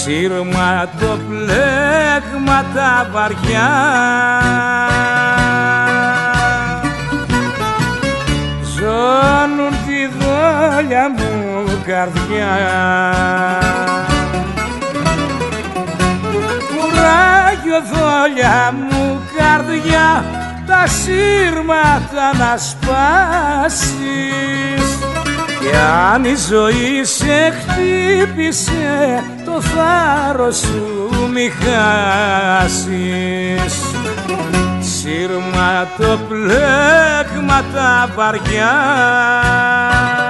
σύρματοπλέγματα βαριά ζώνουν τη δόλια μου καρδιά. Κουράγιο δόλια μου καρδιά, τα σύρματα να σπάσεις, κι αν η ζωή σε χτύπησε το θάρρος σου μη χάσεις. Σύρματοπλέγματα βαριά